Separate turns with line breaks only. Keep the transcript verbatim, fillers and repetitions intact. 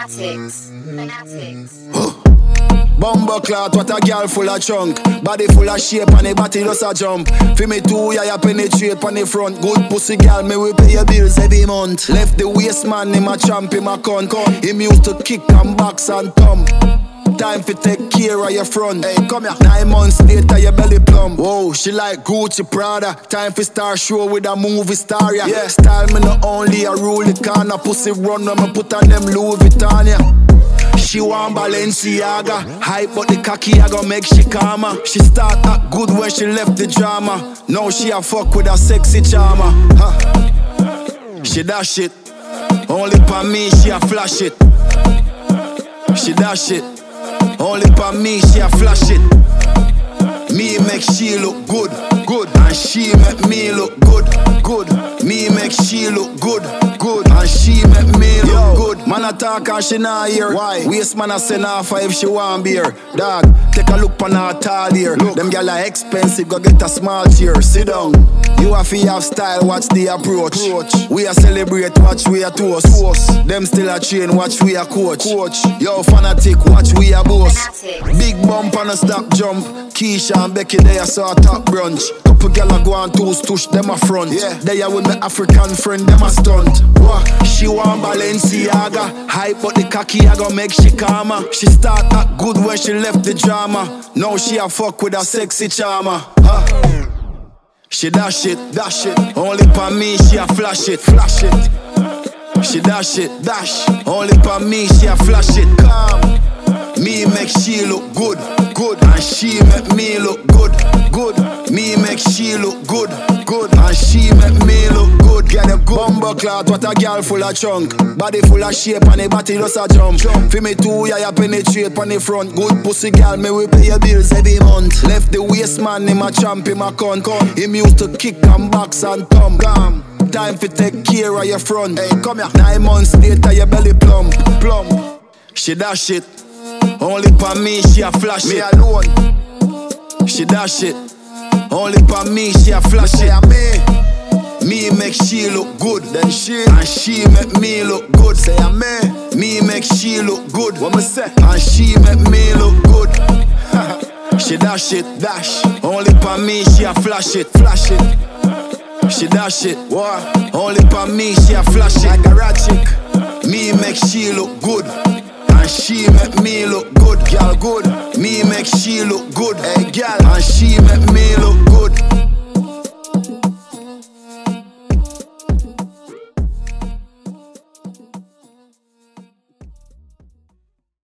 Fanatics. Fanatics.
Bumbo clot, what a girl full of chunk. Body full of shape and the body just a jump. Feel me too, yeah, you penetrate on the front. Good pussy girl, me we pay your bills every month. Left the waist man, him a champ, him a con. Him used to kick and box and thump. Time for take care of your front. Hey, come here. Nine months later, your belly plump. Whoa, she like Gucci Prada. Time for star show with a movie star, yeah. yeah. Style me not only a rule the corner. Pussy run when me put on them Louis Vuitton, yeah. She want Balenciaga. Hype but the cocky I gon' make she calmer. She start act good when she left the drama. Now she a fuck with a sexy charmer, huh. She dash it. Only for me she a flash it. She dash it. Only for me she a flash it. Me make she look good, good. And she make me look good, good. Me make she look good, good. And she make me look Yo, good. Man a talk and she not hear. Why? Waste man a send her for if she want beer. Dog, take a look on her tall here. Look. Them gyal are expensive, go get a small chair. Sit down. You have to have style, watch the approach. approach. We a celebrate, watch we a toast. toast. Them still a train, watch we a coach. coach. Yo, fanatic, watch we a boss. Fanatic. Big bump and a stop jump. Keisha and Becky, they a saw top brunch. Couple gyal a go and toast, tush them a front. Yeah. They a with my African friend, them a stunt. What? She want Balenciaga. Hype but the cocky I gon' make she calmer. She start act good when she left the drama. Now she a fuck with a sexy charmer, huh? She dash it, dash it. Only for me she a flash it, flash it. She dash it, dash. Only for me she a flash it, calm. Me make she look good, good. And she make me look good, good. Me make she look good, good. And she make me look good. Get a good bumbo clot, what a girl full of chunk. Body full of shape and the body just a jump. jump. Feel me too, yeah, you penetrate on the front. Good pussy girl, me we pay your bills every month. Left the waist man, him a champ, him a con. con. Him used to kick and box and thump. Gam. Time for take care of your front. Hey, come here. Nine months later, your belly plump, plump. She dash it. Only for me she a flash me it. Me alone. She dash it. Only for me she a flash it. Me. Me make she look good. Then she. And she make me look good. Say a me. Me make she look good. What me say? And she make me look good. She dash it. Dash. Only for me she a flash it. Flash it. She dash it. What? Only for me she a flash it. Like a rat chick. Me make she look good. And she make me look good, girl, good. Me make she look good, hey, girl. And she make me look good.